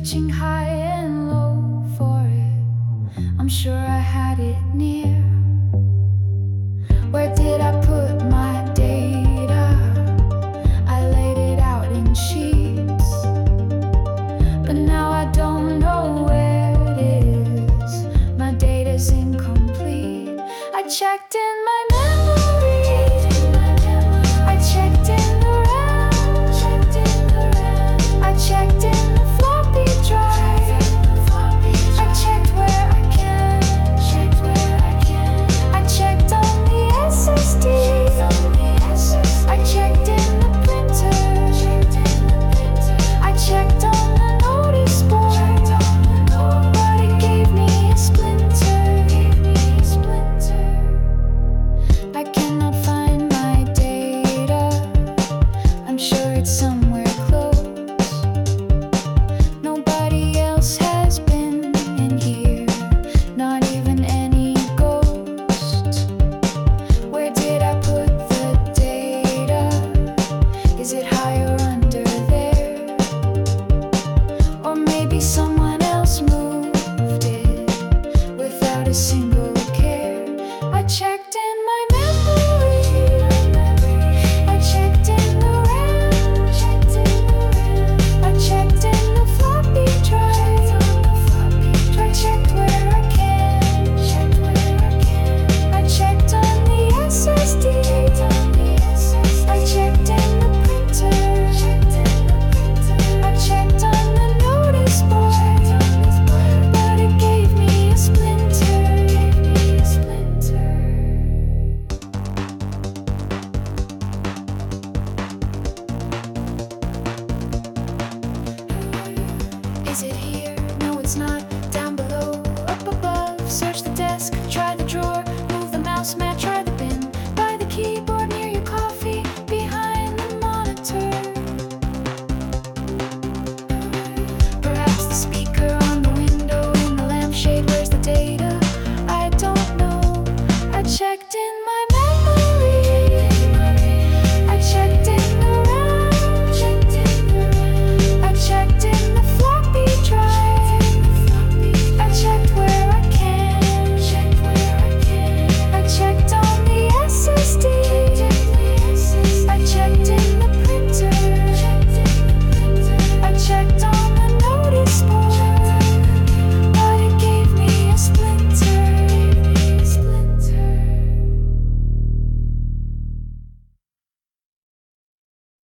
reaching high and low for it. I'm sure I had it near. Where did I put my data? I laid it out in sheets, but now I don't know where it is. My data's incomplete. I checked in my memories, I checked in the RAM, I checked in the floppy drive, I checked where I can, I checked on the SSD, I checked in the printer, I checked on the notice board, but it gave me a splinter. I cannot find my data, I'm sure it's somewhere close. Nobody else has been in here, not even any ghosts. Where did I put the data? Is it higher under there? Or maybe someone else moved it without a single